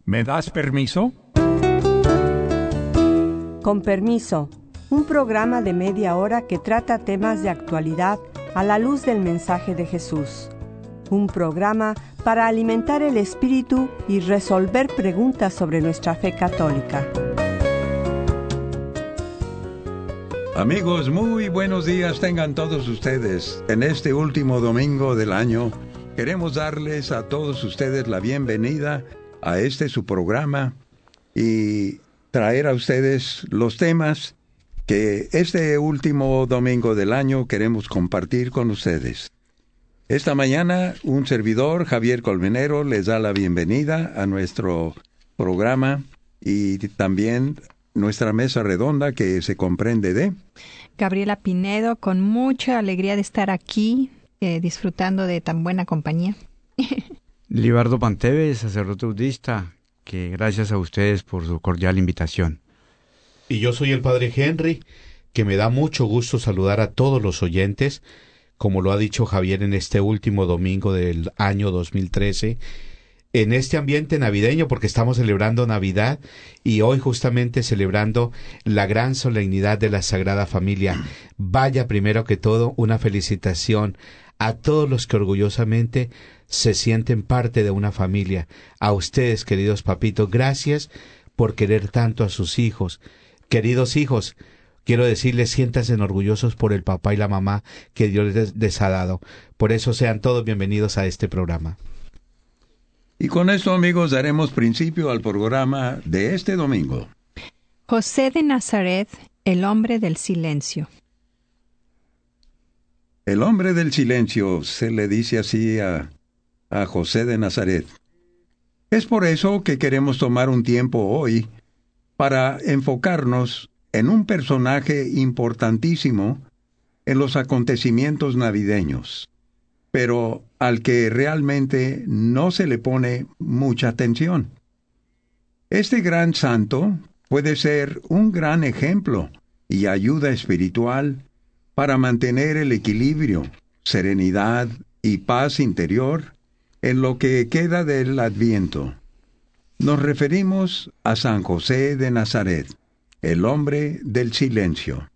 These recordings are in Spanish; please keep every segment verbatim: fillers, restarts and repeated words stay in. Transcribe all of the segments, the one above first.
¿Me das permiso? Con permiso, un programa de media hora que trata temas de actualidad a la luz del mensaje de Jesús. Un programa para alimentar el espíritu y resolver preguntas sobre nuestra fe católica. Amigos, muy buenos días tengan todos ustedes. En este último domingo del año, queremos darles a todos ustedes la bienvenida a este su programa y traer a ustedes los temas que este último domingo del año queremos compartir con ustedes. Esta mañana, un servidor, Javier Colmenero, les da la bienvenida a nuestro programa y también nuestra mesa redonda que se comprende de Gabriela Pinedo, con mucha alegría de estar aquí, eh, disfrutando de tan buena compañía. Libardo Panteve, sacerdote budista, que gracias a ustedes por su cordial invitación. Y yo soy el Padre Henry, que me da mucho gusto saludar a todos los oyentes, como lo ha dicho Javier en este último domingo del año dos mil trece, en este ambiente navideño, porque estamos celebrando Navidad y hoy justamente celebrando la gran solemnidad de la Sagrada Familia. Vaya, primero que todo, una felicitación a todos los que orgullosamente se sienten parte de una familia. A ustedes, queridos papitos, gracias por querer tanto a sus hijos. Queridos hijos, quiero decirles, siéntanse orgullosos por el papá y la mamá que Dios les, les ha dado. Por eso sean todos bienvenidos a este programa. Y con esto, amigos, daremos principio al programa de este domingo. José de Nazaret, el hombre del silencio. El hombre del silencio se le dice así a, a José de Nazaret. Es por eso que queremos tomar un tiempo hoy para enfocarnos en un personaje importantísimo en los acontecimientos navideños, pero al que realmente no se le pone mucha atención. Este gran santo puede ser un gran ejemplo y ayuda espiritual para mantener el equilibrio, serenidad y paz interior en lo que queda del Adviento. Nos referimos a San José de Nazaret, el hombre del silencio.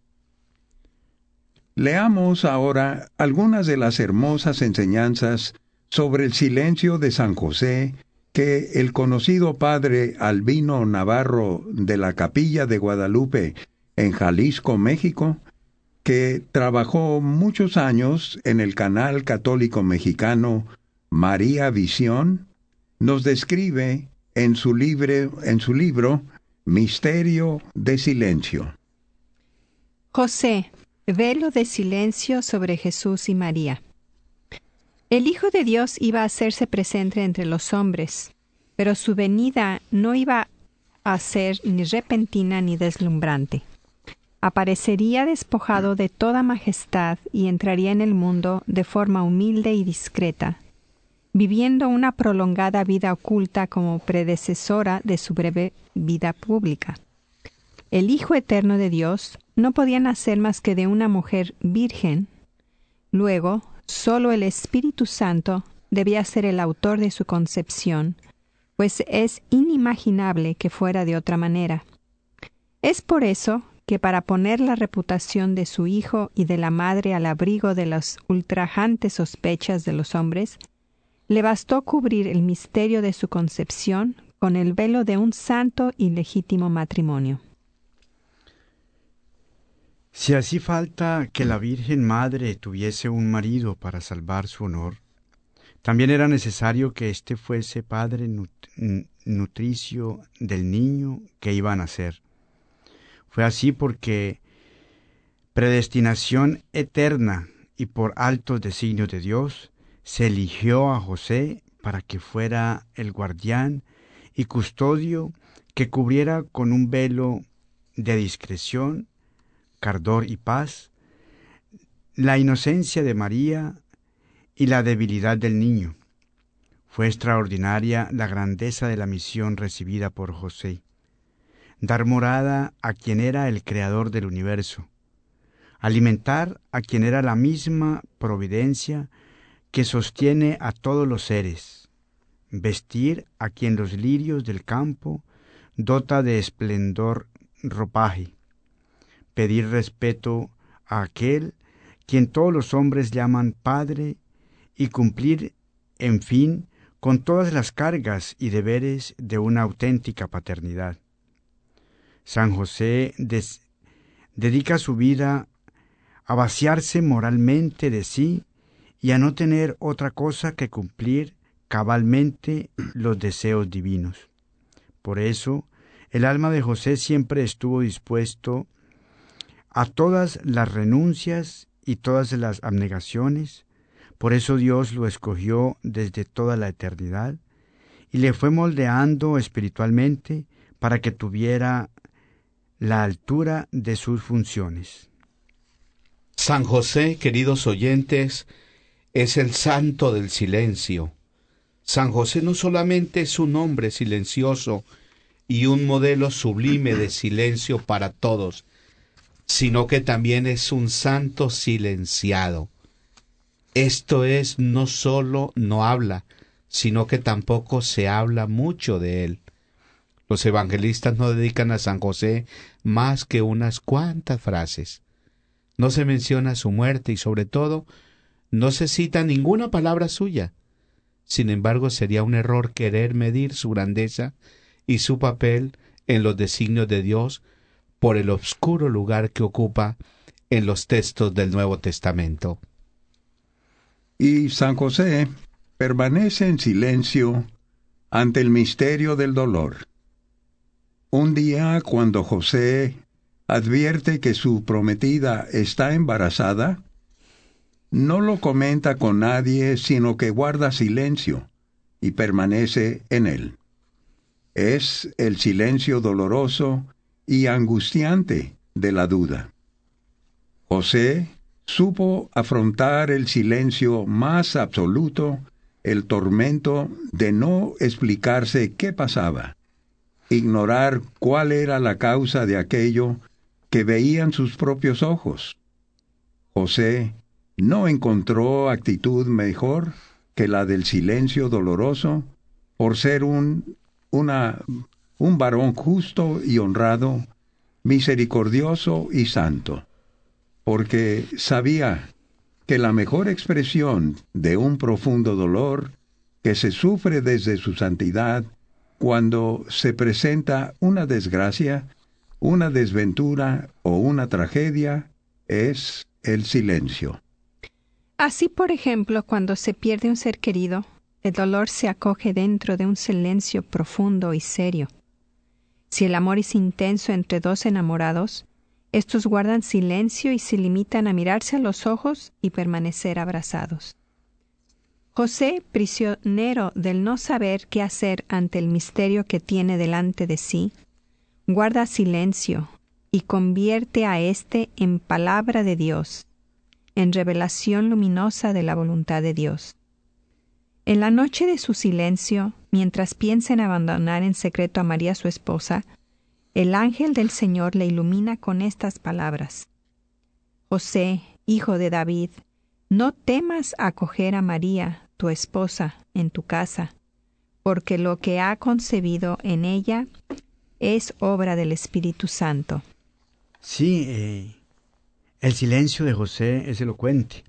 Leamos ahora algunas de las hermosas enseñanzas sobre el silencio de San José que el conocido padre Albino Navarro de la Capilla de Guadalupe en Jalisco, México, que trabajó muchos años en el canal católico mexicano María Visión, nos describe en su, libre, en su libro Misterio de Silencio. José, velo de silencio sobre Jesús y María. El Hijo de Dios iba a hacerse presente entre los hombres, pero su venida no iba a ser ni repentina ni deslumbrante. Aparecería despojado de toda majestad y entraría en el mundo de forma humilde y discreta, viviendo una prolongada vida oculta como predecesora de su breve vida pública. El Hijo Eterno de Dios no podía nacer más que de una mujer virgen. Luego, solo el Espíritu Santo debía ser el autor de su concepción, pues es inimaginable que fuera de otra manera. Es por eso que para poner la reputación de su hijo y de la madre al abrigo de las ultrajantes sospechas de los hombres, le bastó cubrir el misterio de su concepción con el velo de un santo y legítimo matrimonio. Si así falta que la Virgen Madre tuviese un marido para salvar su honor, también era necesario que éste fuese padre nut- nutricio del niño que iba a nacer. Fue así porque predestinación eterna y por altos designios de Dios, se eligió a José para que fuera el guardián y custodio que cubriera con un velo de discreción, cardor y paz, la inocencia de María y la debilidad del niño. Fue extraordinaria la grandeza de la misión recibida por José: dar morada a quien era el creador del universo, alimentar a quien era la misma providencia que sostiene a todos los seres, vestir a quien los lirios del campo dota de esplendor ropaje, pedir respeto a aquel quien todos los hombres llaman Padre y cumplir, en fin, con todas las cargas y deberes de una auténtica paternidad. San José des- dedica su vida a vaciarse moralmente de sí y a no tener otra cosa que cumplir cabalmente los deseos divinos. Por eso, el alma de José siempre estuvo dispuesto a todas las renuncias y todas las abnegaciones. Por eso Dios lo escogió desde toda la eternidad y le fue moldeando espiritualmente para que tuviera la altura de sus funciones. San José, queridos oyentes, es el santo del silencio. San José no solamente es un hombre silencioso y un modelo sublime de silencio para todos, sino que también es un santo silenciado. Esto es, no solo no habla, sino que tampoco se habla mucho de él. Los evangelistas no dedican a San José más que unas cuantas frases. No se menciona su muerte y, sobre todo, no se cita ninguna palabra suya. Sin embargo, sería un error querer medir su grandeza y su papel en los designios de Dios por el obscuro lugar que ocupa en los textos del Nuevo Testamento. Y San José permanece en silencio ante el misterio del dolor. Un día, cuando José advierte que su prometida está embarazada, no lo comenta con nadie, sino que guarda silencio y permanece en él. Es el silencio doloroso y angustiante de la duda. José supo afrontar el silencio más absoluto, el tormento de no explicarse qué pasaba, ignorar cuál era la causa de aquello que veían sus propios ojos. José no encontró actitud mejor que la del silencio doloroso por ser un, una, un varón justo y honrado, misericordioso y santo, porque sabía que la mejor expresión de un profundo dolor que se sufre desde su santidad cuando se presenta una desgracia, una desventura o una tragedia es el silencio. Así, por ejemplo, cuando se pierde un ser querido, el dolor se acoge dentro de un silencio profundo y serio. Si el amor es intenso entre dos enamorados, estos guardan silencio y se limitan a mirarse a los ojos y permanecer abrazados. José, prisionero del no saber qué hacer ante el misterio que tiene delante de sí, guarda silencio y convierte a éste en palabra de Dios, en revelación luminosa de la voluntad de Dios. En la noche de su silencio, mientras piensa en abandonar en secreto a María su esposa, el ángel del Señor le ilumina con estas palabras: José, hijo de David, no temas acoger a María, tu esposa, en tu casa, porque lo que ha concebido en ella es obra del Espíritu Santo. Sí, eh, el silencio de José es elocuente.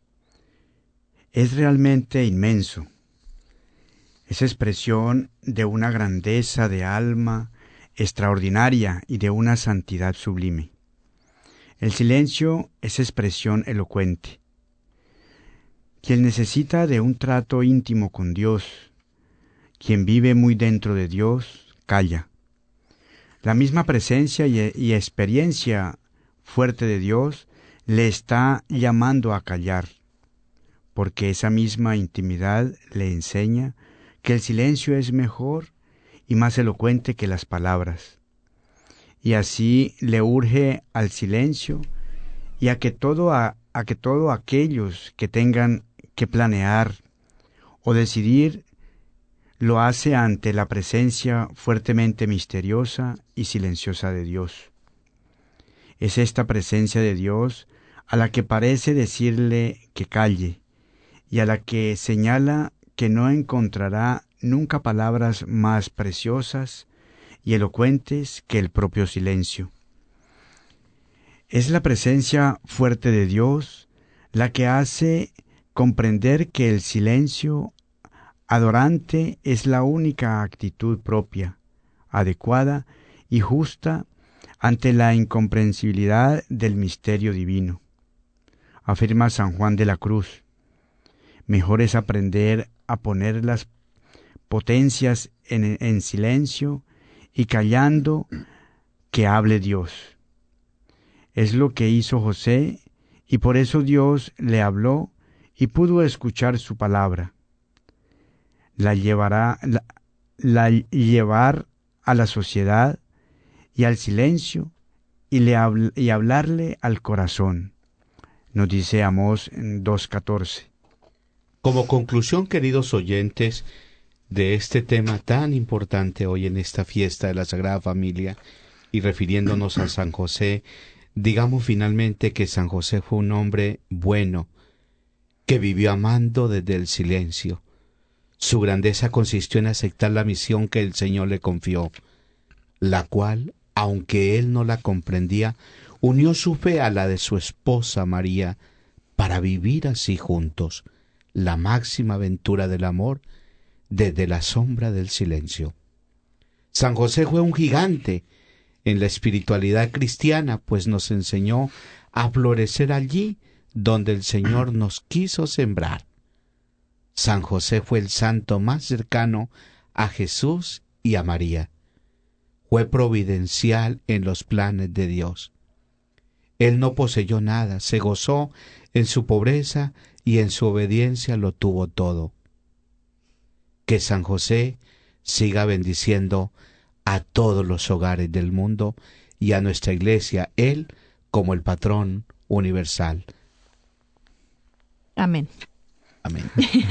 Es realmente inmenso. Es expresión de una grandeza de alma extraordinaria y de una santidad sublime. El silencio es expresión elocuente. Quien necesita de un trato íntimo con Dios, quien vive muy dentro de Dios, calla. La misma presencia y, y experiencia fuerte de Dios le está llamando a callar, porque esa misma intimidad le enseña que el silencio es mejor y más elocuente que las palabras. Y así le urge al silencio y a que todo a, a que todos aquellos que tengan que planear o decidir lo hace ante la presencia fuertemente misteriosa y silenciosa de Dios. Es esta presencia de Dios a la que parece decirle que calle y a la que señala que no encontrará nunca palabras más preciosas y elocuentes que el propio silencio. Es la presencia fuerte de Dios la que hace comprender que el silencio adorante es la única actitud propia, adecuada y justa ante la incomprensibilidad del misterio divino. Afirma San Juan de la Cruz: mejor es aprender a poner las potencias en, en silencio y callando que hable Dios. Es lo que hizo José, y por eso Dios le habló y pudo escuchar su palabra. La llevará, la, la llevar a la sociedad y al silencio y, le habl, y hablarle al corazón. Nos dice Amós en dos catorce. Como conclusión, queridos oyentes, de este tema tan importante hoy en esta fiesta de la Sagrada Familia y refiriéndonos a San José, digamos finalmente que San José fue un hombre bueno, que vivió amando desde el silencio. Su grandeza consistió en aceptar la misión que el Señor le confió, la cual, aunque él no la comprendía, unió su fe a la de su esposa María para vivir así juntos la máxima aventura del amor desde la sombra del silencio. San José fue un gigante en la espiritualidad cristiana, pues nos enseñó a florecer allí donde el Señor nos quiso sembrar. San José fue el santo más cercano a Jesús y a María. Fue providencial en los planes de Dios. Él no poseyó nada, se gozó en su pobreza y en su obediencia lo tuvo todo. Que San José siga bendiciendo a todos los hogares del mundo y a nuestra Iglesia, él como el patrón universal. Amén. Amén.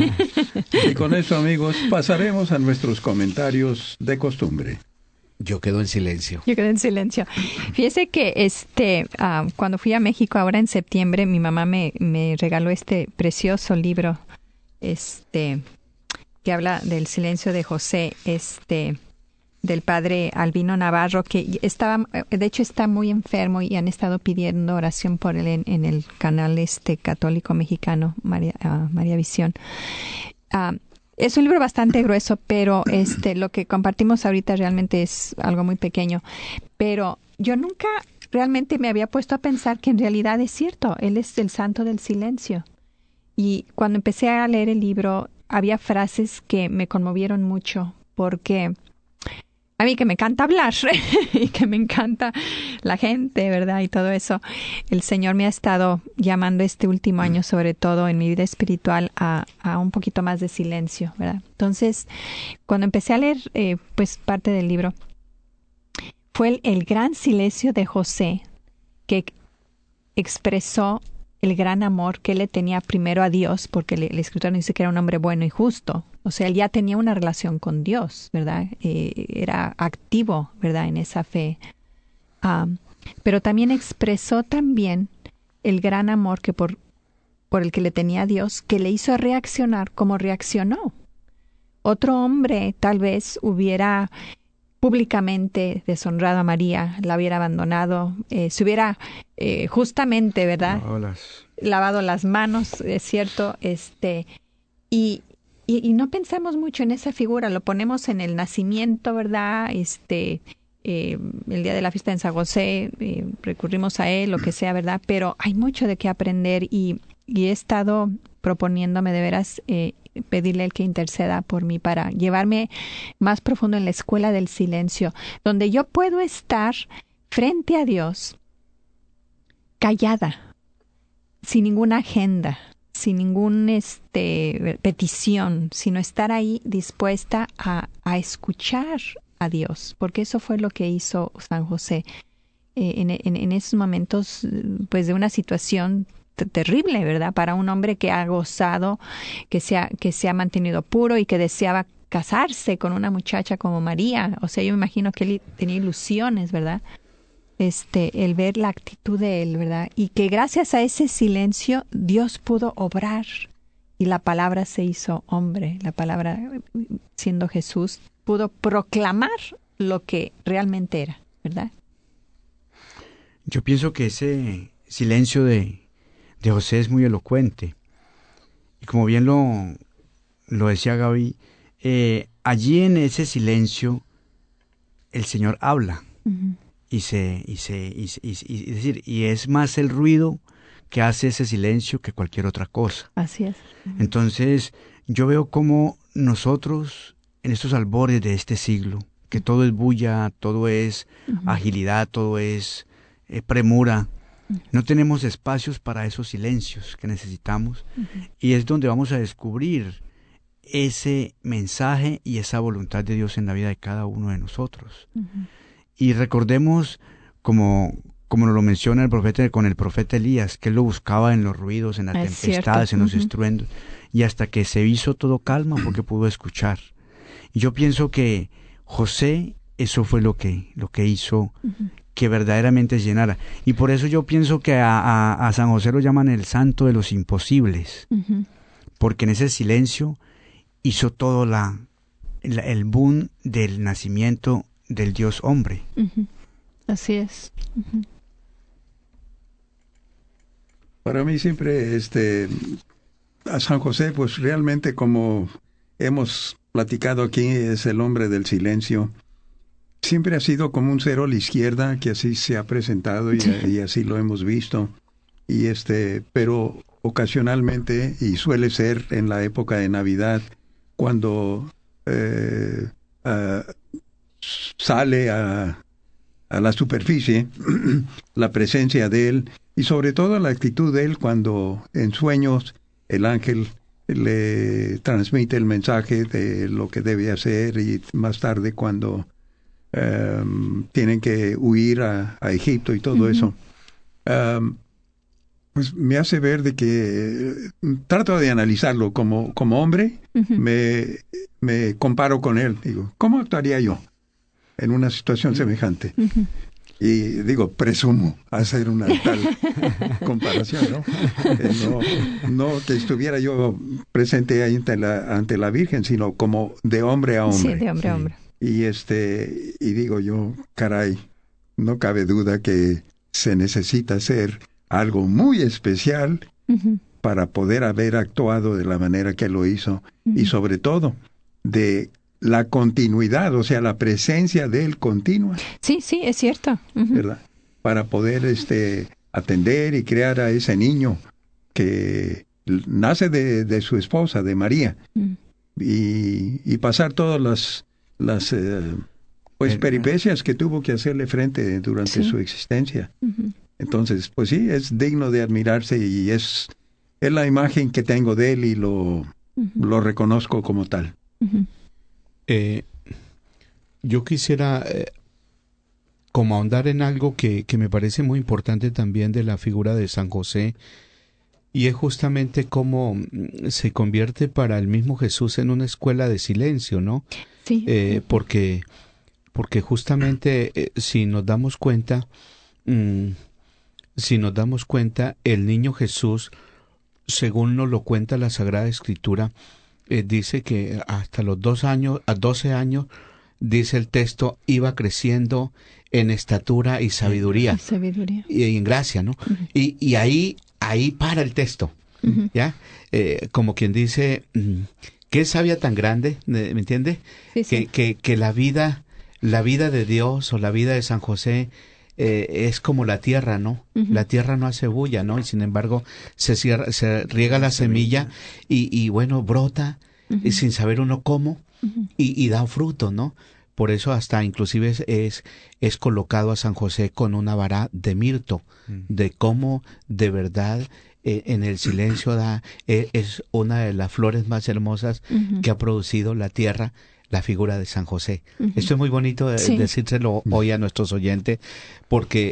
Y con eso, amigos, pasaremos a nuestros comentarios de costumbre. Yo quedo en silencio. Yo quedo en silencio. Fíjese que este, uh, cuando fui a México ahora en septiembre, mi mamá me, me regaló este precioso libro, este, que habla del silencio de José, este, del padre Albino Navarro, que estaba, de hecho está muy enfermo y han estado pidiendo oración por él en, en el canal este católico mexicano, María, uh, María Visión. Uh, Es un libro bastante grueso, pero este lo que compartimos ahorita realmente es algo muy pequeño. Pero yo nunca realmente me había puesto a pensar que en realidad es cierto. Él es el santo del silencio. Y cuando empecé a leer el libro, había frases que me conmovieron mucho, porque a mí que me encanta hablar y que me encanta la gente, ¿verdad? Y todo eso. El Señor me ha estado llamando este último año, sobre todo en mi vida espiritual, a, a un poquito más de silencio, ¿verdad? Entonces, cuando empecé a leer, eh, pues, parte del libro, fue el, el gran silencio de José que expresó el gran amor que él le tenía primero a Dios, porque el, el escritor dice que era un hombre bueno y justo. O sea, él ya tenía una relación con Dios, ¿verdad? Eh, era activo, ¿verdad? En esa fe. Um, pero también expresó también el gran amor que por, por el que le tenía a Dios, que le hizo reaccionar como reaccionó. Otro hombre tal vez hubiera públicamente deshonrado a María, la hubiera abandonado, eh, se hubiera eh, justamente, ¿verdad? Holas. Lavado las manos, es cierto, este, y, y, y no pensamos mucho en esa figura, lo ponemos en el nacimiento, ¿verdad? Este, eh, el día de la fiesta en San José, eh, recurrimos a él, lo que sea, ¿verdad? Pero hay mucho de qué aprender y, y he estado proponiéndome de veras eh, pedirle el que interceda por mí para llevarme más profundo en la escuela del silencio, donde yo puedo estar frente a Dios callada, sin ninguna agenda, sin ninguna este, petición, sino estar ahí dispuesta a, a escuchar a Dios, porque eso fue lo que hizo San José eh, en, en, en esos momentos pues de una situación terrible, ¿verdad? Para un hombre que ha gozado, que se ha, que se ha mantenido puro y que deseaba casarse con una muchacha como María. O sea, yo me imagino que él tenía ilusiones, ¿verdad? Este, el ver la actitud de él, ¿verdad? Y que gracias a ese silencio Dios pudo obrar y la palabra se hizo hombre, la palabra siendo Jesús, pudo proclamar lo que realmente era, ¿verdad? Yo pienso que ese silencio de, de José es muy elocuente. Y como bien lo, lo decía Gaby, eh, allí en ese silencio el Señor habla. Uh-huh. Y se, y se, y, y, y, y, decir, y es más el ruido que hace ese silencio que cualquier otra cosa. Así es. Uh-huh. Entonces, yo veo cómo nosotros, en estos albores de este siglo, que todo es bulla, todo es uh-huh. agilidad, todo es eh, premura, uh-huh. no tenemos espacios para esos silencios que necesitamos, uh-huh. y es donde vamos a descubrir ese mensaje y esa voluntad de Dios en la vida de cada uno de nosotros. Uh-huh. Y recordemos, como, como nos lo menciona el profeta con el profeta Elías, que él lo buscaba en los ruidos, en las es tempestades, cierto. En los uh-huh. estruendos, y hasta que se hizo todo calma porque pudo escuchar. Y yo pienso que José, eso fue lo que, lo que hizo uh-huh. que verdaderamente llenara. Y por eso yo pienso que a, a, a San José lo llaman el santo de los imposibles, uh-huh. porque en ese silencio hizo todo la, la, el boom del nacimiento del Dios hombre. Uh-huh. Así es. Uh-huh. Para mí siempre este a San José, pues realmente, como hemos platicado aquí, es el hombre del silencio. Siempre ha sido como un cero a la izquierda, que así se ha presentado y, y así lo hemos visto. Y este, pero ocasionalmente, y suele ser en la época de Navidad, cuando eh, uh, sale a, a la superficie la presencia de él, y sobre todo la actitud de él cuando en sueños el ángel le transmite el mensaje de lo que debe hacer, y más tarde cuando um, tienen que huir a, a Egipto y todo uh-huh. eso. Um, pues me hace ver de que trato de analizarlo como, como hombre, uh-huh. me, me comparo con él. Digo, ¿cómo actuaría yo en una situación semejante? Uh-huh. Y digo, presumo hacer una tal comparación, ¿no? Eh, no, no que estuviera yo presente ahí ante la, ante la Virgen, sino como de hombre a hombre. Sí, de hombre a hombre. Y, este, y digo yo, caray, no cabe duda que se necesita hacer algo muy especial uh-huh. para poder haber actuado de la manera que lo hizo, uh-huh. y sobre todo de la continuidad, o sea, la presencia de él continua. Sí, sí, es cierto. Uh-huh. ¿Verdad? Para poder este atender y crear a ese niño que nace de, de su esposa, de María, uh-huh. y, y pasar todas las, las eh, pues peripecias que tuvo que hacerle frente durante sí. su existencia. Uh-huh. Entonces, pues sí, es digno de admirarse, y es, es la imagen que tengo de él, y lo, uh-huh. lo reconozco como tal. Uh-huh. Eh, yo quisiera eh, como ahondar en algo que, que me parece muy importante también de la figura de San José, y es justamente cómo se convierte para el mismo Jesús en una escuela de silencio, ¿no? Sí. Eh, porque, porque justamente eh, si nos damos cuenta, mmm, si nos damos cuenta, el niño Jesús, según nos lo cuenta la Sagrada Escritura, Eh, dice que hasta los dos años, a doce años, dice el texto, iba creciendo en estatura y sabiduría. sabiduría. Y en gracia, ¿no? Uh-huh. Y, y ahí, ahí para el texto, uh-huh. ¿ya? Eh, como quien dice, ¿qué sabia tan grande? ¿Me entiende? Sí, sí. Que, que, que la vida, la vida de Dios o la vida de San José Eh, es como la tierra, ¿no? Uh-huh. La tierra no hace bulla, ¿no? Y sin embargo se, cierra, se riega la semilla y, y bueno, brota, uh-huh. y sin saber uno cómo, uh-huh. y, y da fruto, ¿no? Por eso hasta inclusive es, es, es colocado a San José con una vara de mirto, uh-huh. de cómo de verdad eh, en el silencio da, eh, es una de las flores más hermosas uh-huh. que ha producido la tierra, la figura de San José. Uh-huh. Esto es muy bonito de, sí. decírselo hoy a nuestros oyentes, porque,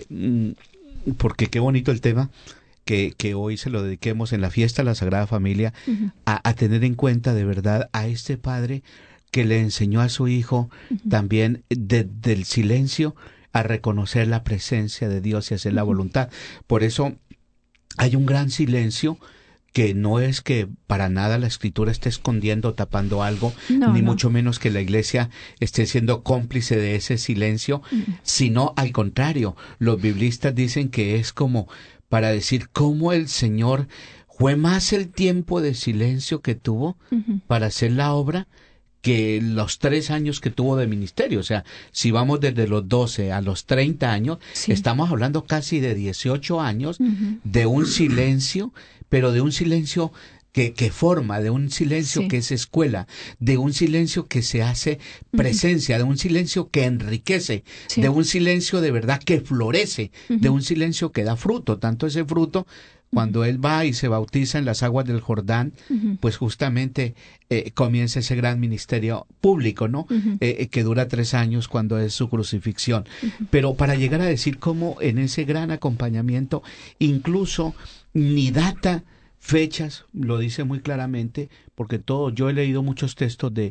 porque qué bonito el tema, que, que hoy se lo dediquemos en la fiesta a la Sagrada Familia, uh-huh. a, a tener en cuenta de verdad a este padre que le enseñó a su hijo uh-huh. también desde de, el silencio a reconocer la presencia de Dios y hacer uh-huh. la voluntad. Por eso hay un gran silencio que no es que para nada la Escritura esté escondiendo o tapando algo, no, ni no. mucho menos que la Iglesia esté siendo cómplice de ese silencio, mm. sino al contrario, los biblistas dicen que es como para decir cómo el Señor fue más el tiempo de silencio que tuvo uh-huh. para hacer la obra que los tres años que tuvo de ministerio. O sea, si vamos desde los doce a los treinta años, sí. estamos hablando casi de dieciocho años uh-huh. de un silencio, pero de un silencio que, que forma, de un silencio sí. que es escuela, de un silencio que se hace presencia, uh-huh. de un silencio que enriquece, sí. de un silencio de verdad que florece, uh-huh. de un silencio que da fruto, tanto ese fruto. Cuando él va y se bautiza en las aguas del Jordán, uh-huh. pues justamente eh, comienza ese gran ministerio público, ¿no? Uh-huh. Eh, que dura tres años cuando es su crucifixión. Uh-huh. Pero para llegar a decir cómo en ese gran acompañamiento, incluso ni data, fechas, lo dice muy claramente, porque todo, yo he leído muchos textos de,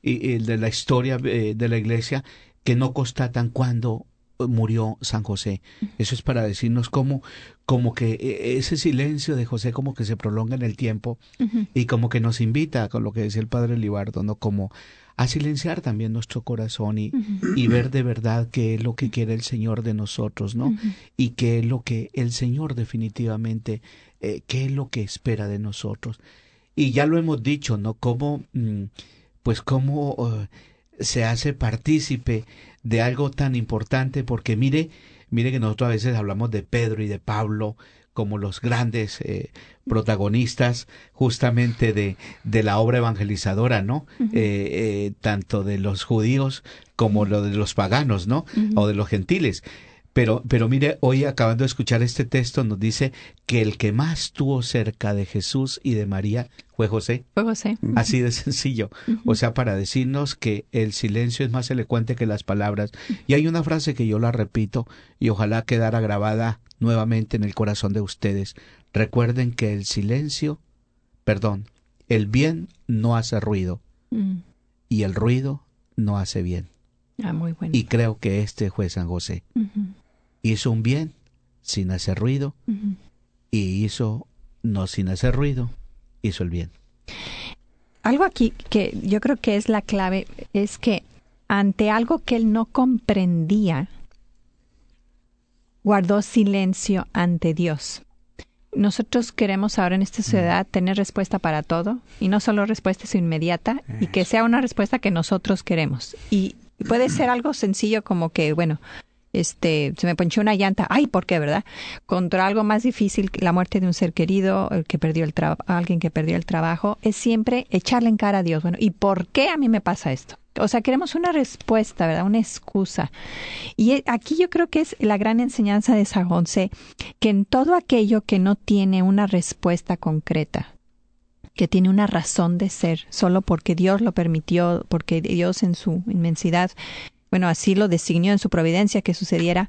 de la historia de la Iglesia que no constatan cuándo murió San José. Eso es para decirnos cómo, como que ese silencio de José como que se prolonga en el tiempo uh-huh. y como que nos invita, con lo que decía el padre Libardo, ¿no? Como a silenciar también nuestro corazón y, uh-huh. y ver de verdad qué es lo que quiere el Señor de nosotros, ¿no? Uh-huh. Y qué es lo que el Señor definitivamente, eh, qué es lo que espera de nosotros. Y ya lo hemos dicho, ¿no? Cómo, pues cómo uh, se hace partícipe de algo tan importante, porque mire, mire que nosotros a veces hablamos de Pedro y de Pablo como los grandes eh, protagonistas justamente de, de la obra evangelizadora, ¿no? Uh-huh. Eh, eh, tanto de los judíos como lo de los paganos, ¿no? Uh-huh. O de los gentiles. Pero, pero mire, hoy acabando de escuchar este texto nos dice que el que más estuvo cerca de Jesús y de María fue José. Fue José. Así de sencillo. Uh-huh. O sea, para decirnos que el silencio es más elocuente que las palabras. Y hay una frase que yo la repito y ojalá quedara grabada nuevamente en el corazón de ustedes. Recuerden que el silencio, perdón, el bien no hace ruido uh-huh. y el ruido no hace bien. Ah, muy bueno. Y creo que este fue San José. Uh-huh. Hizo un bien sin hacer ruido uh-huh. y hizo, no sin hacer ruido, hizo el bien. Algo aquí que yo creo que es la clave es que ante algo que él no comprendía, guardó silencio ante Dios. Nosotros queremos ahora en esta sociedad tener respuesta para todo, y no solo respuesta sino inmediata, y que sea una respuesta que nosotros queremos. Y puede ser algo sencillo como que, bueno, este, se me ponchó una llanta, ay, ¿por qué, verdad? Contra algo más difícil, la muerte de un ser querido, el que perdió el tra- alguien que perdió el trabajo, es siempre echarle en cara a Dios. Bueno, ¿y por qué a mí me pasa esto? O sea, queremos una respuesta, ¿verdad? Una excusa. Y aquí yo creo que es la gran enseñanza de San José, que en todo aquello que no tiene una respuesta concreta, que tiene una razón de ser, solo porque Dios lo permitió, porque Dios en su inmensidad, bueno, así lo designó en su providencia que sucediera,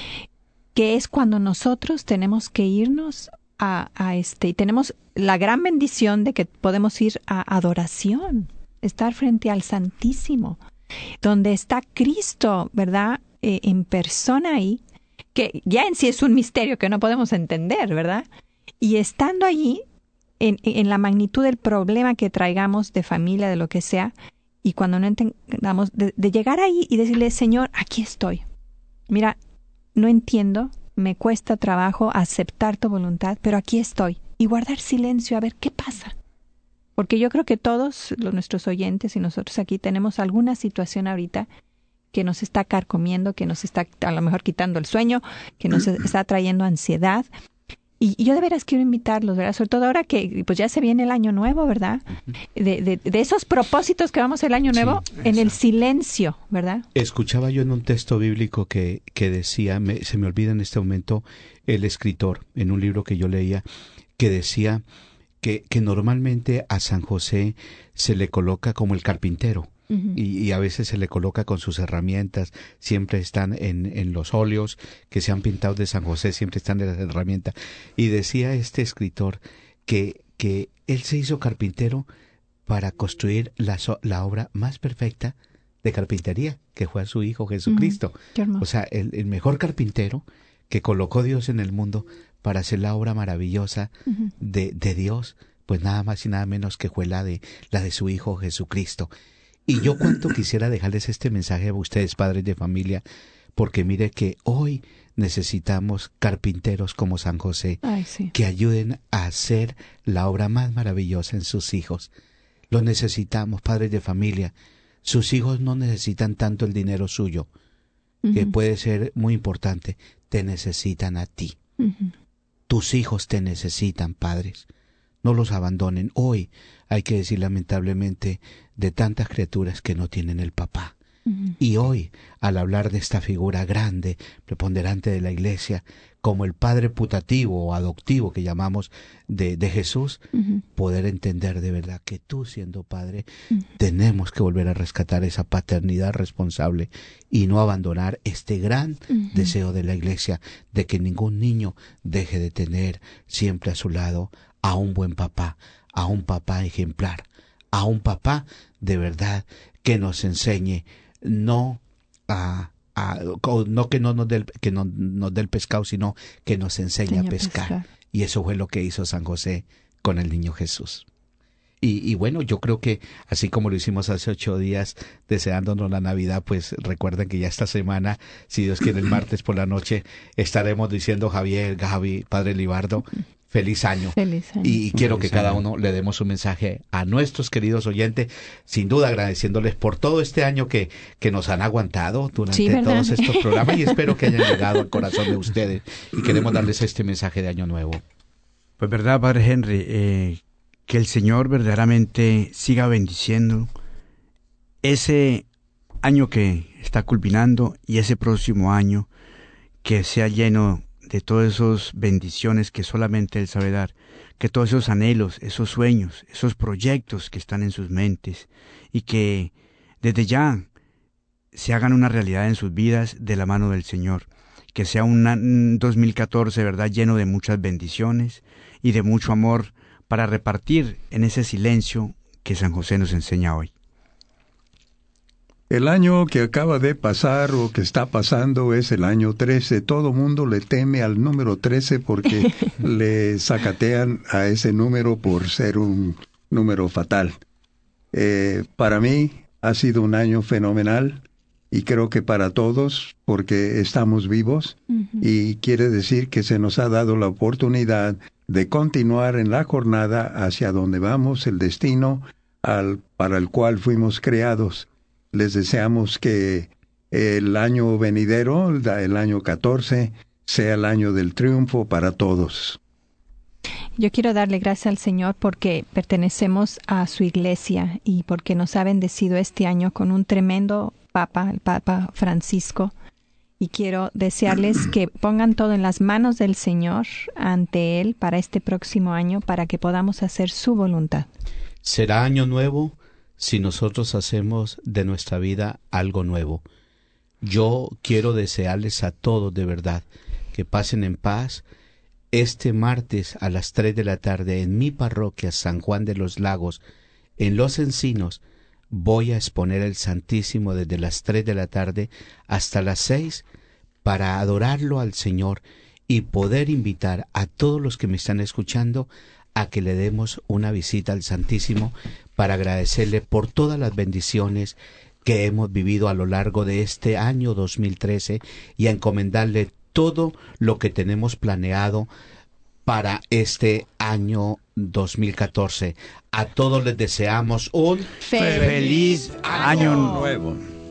que es cuando nosotros tenemos que irnos a, a este, y tenemos la gran bendición de que podemos ir a adoración, estar frente al Santísimo, donde está Cristo, ¿verdad? Eh, en persona ahí, que ya en sí es un misterio que no podemos entender, ¿verdad? Y estando allí, en, en la magnitud del problema que traigamos de familia, de lo que sea, y cuando no entendamos, de, de llegar ahí y decirle, Señor, aquí estoy. Mira, no entiendo, me cuesta trabajo aceptar tu voluntad, pero aquí estoy. Y guardar silencio a ver qué pasa. Porque yo creo que todos los, nuestros oyentes y nosotros aquí tenemos alguna situación ahorita que nos está carcomiendo, que nos está a lo mejor quitando el sueño, que nos está trayendo ansiedad. Y, y yo de veras quiero invitarlos, ¿verdad? Sobre todo ahora que pues ya se viene el año nuevo, ¿verdad? De, de, de esos propósitos que vamos el año nuevo, sí, en el silencio, ¿verdad? Escuchaba yo en un texto bíblico que, que decía, me, se me olvida en este momento el escritor, en un libro que yo leía, que decía que, que normalmente a San José se le coloca como el carpintero. Uh-huh. Y, y a veces se le coloca con sus herramientas, siempre están en, en los óleos que se han pintado de San José, siempre están en las herramientas. Y decía este escritor que, que él se hizo carpintero para construir la, la obra más perfecta de carpintería, que fue a su Hijo Jesucristo. Uh-huh. O sea, el, el mejor carpintero que colocó Dios en el mundo para hacer la obra maravillosa uh-huh. de, de Dios, pues nada más y nada menos que fue la de, la de su Hijo Jesucristo. Y yo cuánto quisiera dejarles este mensaje a ustedes, padres de familia, porque mire que hoy necesitamos carpinteros como San José, Ay, sí. que ayuden a hacer la obra más maravillosa en sus hijos. Los necesitamos, padres de familia. Sus hijos no necesitan tanto el dinero suyo, uh-huh. que puede ser muy importante. Te necesitan a ti. Uh-huh. Tus hijos te necesitan, padres. No los abandonen. Hoy hay que decir lamentablemente de tantas criaturas que no tienen el papá. Uh-huh. Y hoy, al hablar de esta figura grande, preponderante de la Iglesia, como el padre putativo o adoptivo que llamamos de, de Jesús, uh-huh. poder entender de verdad que tú, siendo padre, uh-huh. tenemos que volver a rescatar esa paternidad responsable y no abandonar este gran uh-huh. deseo de la Iglesia de que ningún niño deje de tener siempre a su lado a un buen papá, a un papá ejemplar, a un papá de verdad que nos enseñe no a, a no que no nos dé que no nos dé el pescado, sino que nos enseñe Enseña a pescar. pescar. Y eso fue lo que hizo San José con el niño Jesús. Y, y bueno, yo creo que así como lo hicimos hace ocho días deseándonos la Navidad, pues recuerden que ya esta semana, si Dios quiere, el martes por la noche, estaremos diciendo Javier, Gaby, Padre Libardo, feliz año. Feliz año. Y, y quiero Feliz que cada año. uno le demos un mensaje a nuestros queridos oyentes, sin duda agradeciéndoles por todo este año que, que nos han aguantado durante Sí, ¿verdad? todos estos programas y espero que hayan llegado al corazón de ustedes y queremos darles este mensaje de Año Nuevo. Pues verdad, Padre Henry, eh, que el Señor verdaderamente siga bendiciendo ese año que está culminando y ese próximo año que sea lleno de todas esas bendiciones que solamente Él sabe dar, que todos esos anhelos, esos sueños, esos proyectos que están en sus mentes y que desde ya se hagan una realidad en sus vidas de la mano del Señor. Que sea un dos mil catorce, ¿verdad?, lleno de muchas bendiciones y de mucho amor para repartir en ese silencio que San José nos enseña hoy. El año que acaba de pasar o que está pasando es el año trece. Todo mundo le teme al número trece porque le sacatean a ese número por ser un número fatal. Eh, para mí ha sido un año fenomenal y creo que para todos porque estamos vivos uh-huh. y quiere decir que se nos ha dado la oportunidad de continuar en la jornada hacia donde vamos, el destino al, para el cual fuimos creados. Les deseamos que el año venidero, el año catorce, sea el año del triunfo para todos. Yo quiero darle gracias al Señor porque pertenecemos a su iglesia y porque nos ha bendecido este año con un tremendo Papa, el Papa Francisco. Y quiero desearles que pongan todo en las manos del Señor ante Él para este próximo año, para que podamos hacer su voluntad. Será año nuevo si nosotros hacemos de nuestra vida algo nuevo. Yo quiero desearles a todos de verdad que pasen en paz. Este martes a las tres de la tarde en mi parroquia San Juan de los Lagos, en Los Encinos, voy a exponer el Santísimo desde las tres de la tarde hasta las seis para adorarlo al Señor y poder invitar a todos los que me están escuchando a que le demos una visita al Santísimo para agradecerle por todas las bendiciones que hemos vivido a lo largo de este año dos mil trece y a encomendarle todo lo que tenemos planeado para este año dos mil catorce. A todos les deseamos un feliz año nuevo.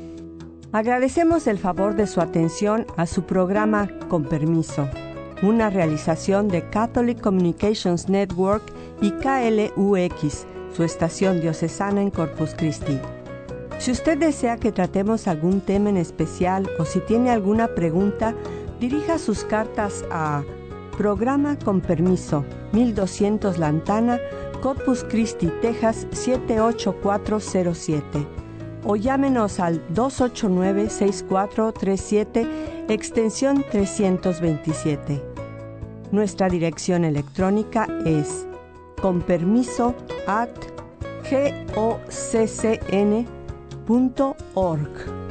Agradecemos el favor de su atención a su programa Con Permiso, una realización de Catholic Communications Network y K L U X, su estación diocesana en Corpus Christi. Si usted desea que tratemos algún tema en especial o si tiene alguna pregunta, dirija sus cartas a Programa Con Permiso, mil doscientos Lantana, Corpus Christi, Texas siete ocho cuatro cero siete, o llámenos al dos ocho nueve, seis cuatro tres siete, extensión trescientos veintisiete. Nuestra dirección electrónica es conpermiso at goccn punto org.